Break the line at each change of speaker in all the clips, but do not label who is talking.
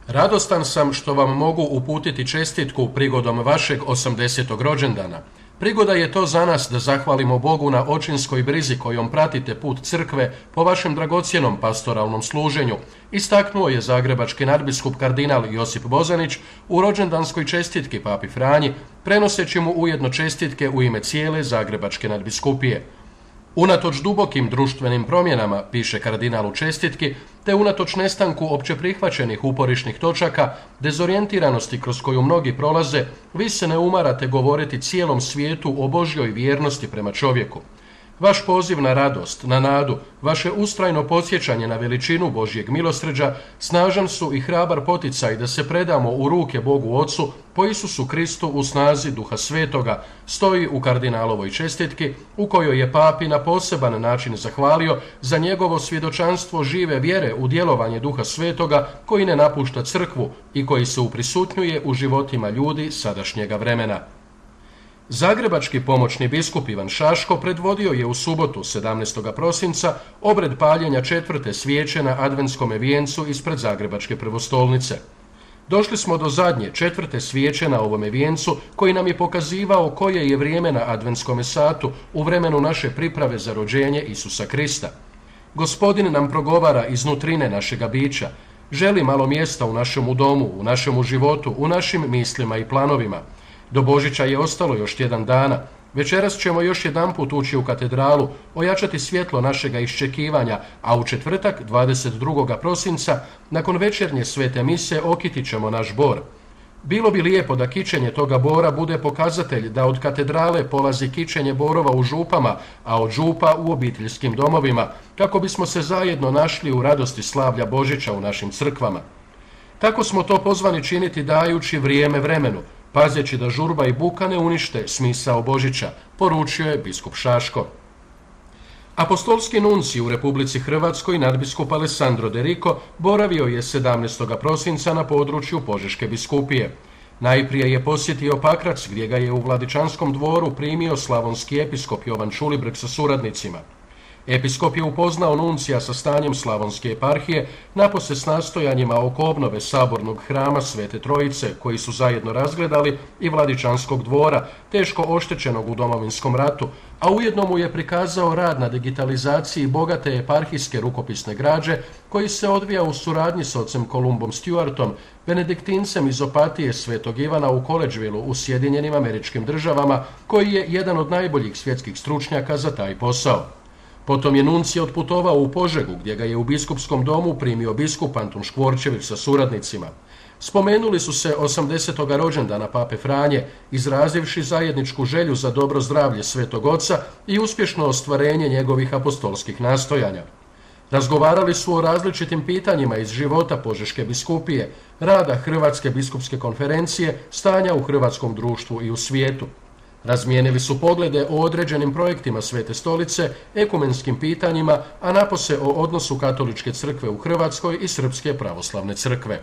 Radostan sam što vam mogu uputiti čestitku prigodom vašeg 80. rođendana. Prigoda je to za nas da zahvalimo Bogu na očinskoj brizi kojom pratite put crkve po vašem dragocjenom pastoralnom služenju, istaknuo je zagrebački nadbiskup kardinal Josip Bozanić u rođendanskoj čestitki papi Franji, prenoseći mu ujedno čestitke u ime cijele zagrebačke nadbiskupije. Unatoč dubokim društvenim promjenama, piše kardinal u čestitki, te unatoč nestanku opće prihvaćenih uporišnih točaka, dezorijentiranosti kroz koju mnogi prolaze, vi se ne umarate govoriti cijelom svijetu o Božjoj vjernosti prema čovjeku. Vaš poziv na radost, na nadu, vaše ustrajno podsjećanje na veličinu Božjeg milosrđa snažan su i hrabar poticaj da se predamo u ruke Bogu Ocu po Isusu Kristu u snazi Duha Svetoga, stoji u kardinalovoj čestitki u kojoj je papi na poseban način zahvalio za njegovo svjedočanstvo žive vjere u djelovanje Duha Svetoga koji ne napušta crkvu i koji se uprisutnjuje u životima ljudi sadašnjega vremena. Zagrebački pomoćni biskup Ivan Šaško predvodio je u subotu 17. prosinca obred paljenja 4. svijeće na adventskome vijencu ispred Zagrebačke prvostolnice. Došli smo do zadnje 4. svijeće na ovome vijencu koji nam je pokazivao koje je vrijeme na adventskome satu u vremenu naše priprave za rođenje Isusa Krista. Gospodin nam progovara iz nutrine našega bića, želi malo mjesta u našemu domu, u našemu životu, u našim mislima i planovima. Do Božića je ostalo još tjedan dana. Večeras ćemo još jedanput ući u katedralu, ojačati svjetlo našega iščekivanja, a u četvrtak, 22. prosinca, nakon večernje svete mise, okitit ćemo naš bor. Bilo bi lijepo da kićenje toga bora bude pokazatelj da od katedrale polazi kićenje borova u župama, a od župa u obiteljskim domovima, kako bismo se zajedno našli u radosti slavlja Božića u našim crkvama. Tako smo to pozvani činiti dajući vrijeme vremenu, pazeći da žurba i buka ne unište smisao Božića, poručio je biskup Šaško. Apostolski nuncij u Republici Hrvatskoj nadbiskup Alessandro De Rico boravio je 17. prosinca na području Požeške biskupije. Najprije je posjetio Pakrac gdje ga je u Vladičanskom dvoru primio slavonski episkop Jovan Čulibrk sa suradnicima. Episkop je upoznao nuncija sa stanjem slavonske eparhije, napose s nastojanjima oko obnove sabornog hrama Svete Trojice, koji su zajedno razgledali, i Vladičanskog dvora, teško oštećenog u Domovinskom ratu, a ujedno mu je prikazao rad na digitalizaciji bogate eparhijske rukopisne građe, koji se odvija u suradnji s ocem Kolumbom Stuartom, benediktincem iz Opatije Svetog Ivana u Collegevilleu u Sjedinjenim Američkim Državama, koji je jedan od najboljih svjetskih stručnjaka za taj posao. Potom je nuncije otputovao u Požegu, gdje ga je u biskupskom domu primio biskup Antun Škvorčević sa suradnicima. Spomenuli su se 80. rođendana pape Franje, izrazivši zajedničku želju za dobro zdravlje Svetog Oca i uspješno ostvarenje njegovih apostolskih nastojanja. Razgovarali su o različitim pitanjima iz života Požeške biskupije, rada Hrvatske biskupske konferencije, stanja u hrvatskom društvu i u svijetu. Razmijenili su poglede o određenim projektima Svete Stolice, ekumenskim pitanjima, a napose o odnosu Katoličke crkve u Hrvatskoj i Srpske pravoslavne crkve.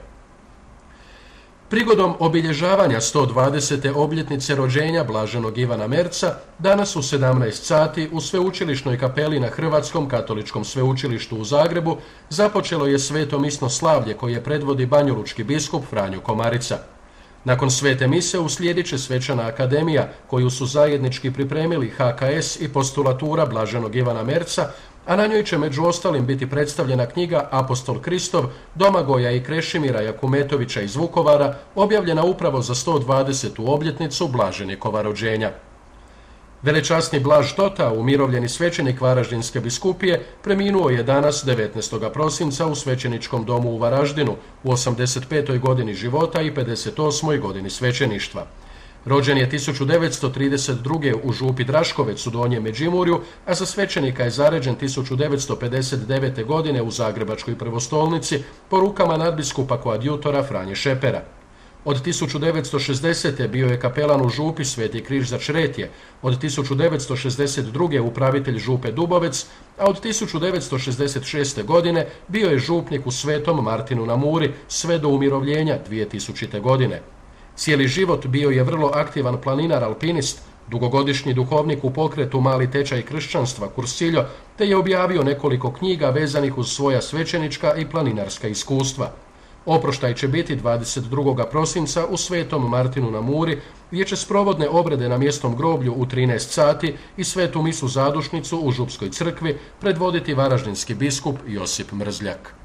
Prigodom obilježavanja 120. obljetnice rođenja blaženog Ivana Merca, danas u 17 sati u sveučilišnoj kapeli na Hrvatskom katoličkom sveučilištu u Zagrebu započelo je sveto misno slavlje koje predvodi banjalučki biskup Franjo Komarica. Nakon svete mise uslijedit će svečana akademija koju su zajednički pripremili HKS i postulatura blaženog Ivana Merca, a na njoj će među ostalim biti predstavljena knjiga Apostol Kristov Domagoja i Krešimira Jakumetovića iz Vukovara, objavljena upravo za 120. obljetnicu blaženikova rođenja. Velečasni Blaž Tota, umirovljeni svećenik Varaždinske biskupije, preminuo je danas 19. prosinca u svećeničkom domu u Varaždinu u 85. godini života i 58. godini svećeništva. Rođen je 1932. u župi Draškovec u Donjem Međimurju, a za svećenika je zaređen 1959. godine u Zagrebačkoj prvostolnici po rukama nadbiskupa koadjutora Franje Šepera. Od 1960. bio je kapelan u župi Sveti Križ za Čretje, od 1962. upravitelj župe Dubovec, a od 1966. godine bio je župnik u Svetom Martinu na Muri sve do umirovljenja 2000. godine. Cijeli život bio je vrlo aktivan planinar alpinist, dugogodišnji duhovnik u pokretu Mali tečaj kršćanstva Kursiljo, te je objavio nekoliko knjiga vezanih uz svoja svećenička i planinarska iskustva. Oproštaj će biti 22. prosinca u Svetom Martinu na Muri, gdje će sprovodne obrede na mjesnom groblju u 13 sati i svetu misu zadušnicu u Župskoj crkvi predvoditi varaždinski biskup Josip Mrzljak.